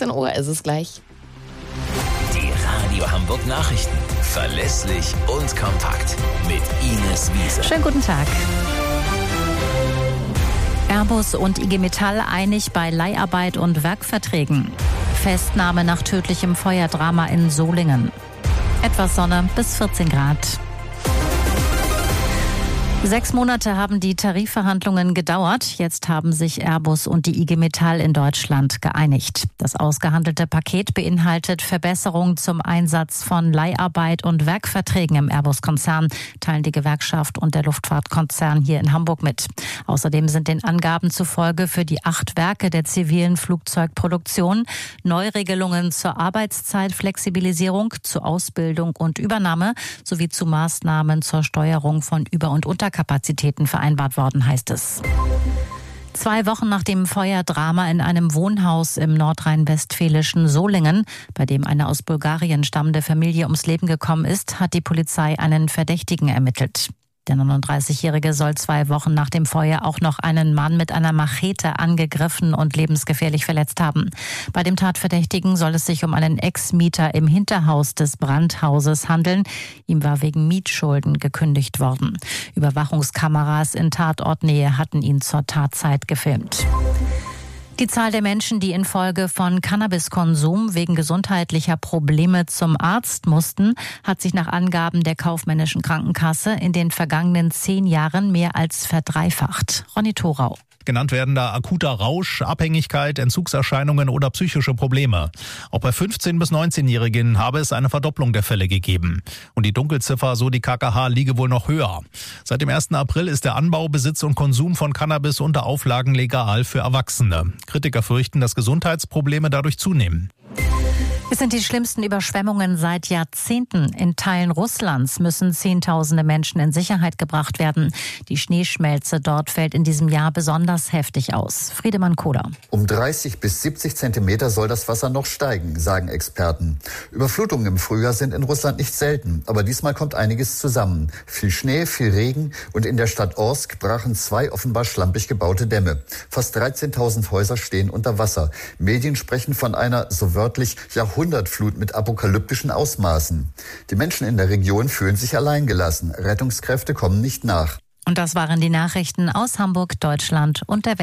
16 Uhr ist es gleich. Die Radio Hamburg Nachrichten. Verlässlich und kompakt. Mit Ines Wiese. Schönen guten Tag. Airbus und IG Metall einig bei Leiharbeit und Werkverträgen. Festnahme nach tödlichem Feuerdrama in Solingen. Etwas Sonne bis 14 Grad. 6 Monate haben die Tarifverhandlungen gedauert. Jetzt haben sich Airbus und die IG Metall in Deutschland geeinigt. Das ausgehandelte Paket beinhaltet Verbesserungen zum Einsatz von Leiharbeit und Werkverträgen im Airbus-Konzern, teilen die Gewerkschaft und der Luftfahrtkonzern hier in Hamburg mit. Außerdem sind den Angaben zufolge für die 8 Werke der zivilen Flugzeugproduktion Neuregelungen zur Arbeitszeitflexibilisierung, zur Ausbildung und Übernahme sowie zu Maßnahmen zur Steuerung von Über- und Unterkapazitäten vereinbart worden, heißt es. 2 Wochen nach dem Feuerdrama in einem Wohnhaus im nordrhein-westfälischen Solingen, bei dem eine aus Bulgarien stammende Familie ums Leben gekommen ist, hat die Polizei einen Verdächtigen ermittelt. Der 39-Jährige soll 2 Wochen nach dem Feuer auch noch einen Mann mit einer Machete angegriffen und lebensgefährlich verletzt haben. Bei dem Tatverdächtigen soll es sich um einen Ex-Mieter im Hinterhaus des Brandhauses handeln. Ihm war wegen Mietschulden gekündigt worden. Überwachungskameras in Tatortnähe hatten ihn zur Tatzeit gefilmt. Die Zahl der Menschen, die infolge von Cannabiskonsum wegen gesundheitlicher Probleme zum Arzt mussten, hat sich nach Angaben der Kaufmännischen Krankenkasse in den vergangenen 10 Jahren mehr als verdreifacht. Ronny Thorau. Genannt werden da akuter Rausch, Abhängigkeit, Entzugserscheinungen oder psychische Probleme. Auch bei 15- bis 19-Jährigen habe es eine Verdopplung der Fälle gegeben. Und die Dunkelziffer, so die KKH, liege wohl noch höher. Seit dem 1. April ist der Anbau, Besitz und Konsum von Cannabis unter Auflagen legal für Erwachsene. Kritiker fürchten, dass Gesundheitsprobleme dadurch zunehmen. Es sind die schlimmsten Überschwemmungen seit Jahrzehnten. In Teilen Russlands müssen Zehntausende Menschen in Sicherheit gebracht werden. Die Schneeschmelze dort fällt in diesem Jahr besonders heftig aus. Friedemann Kohler. Um 30 bis 70 Zentimeter soll das Wasser noch steigen, sagen Experten. Überflutungen im Frühjahr sind in Russland nicht selten. Aber diesmal kommt einiges zusammen. Viel Schnee, viel Regen und in der Stadt Orsk brachen 2 offenbar schlampig gebaute Dämme. Fast 13.000 Häuser stehen unter Wasser. Medien sprechen von einer, so wörtlich, Jahrhundertflut mit apokalyptischen Ausmaßen. Die Menschen in der Region fühlen sich alleingelassen. Rettungskräfte kommen nicht nach. Und das waren die Nachrichten aus Hamburg, Deutschland und der Welt.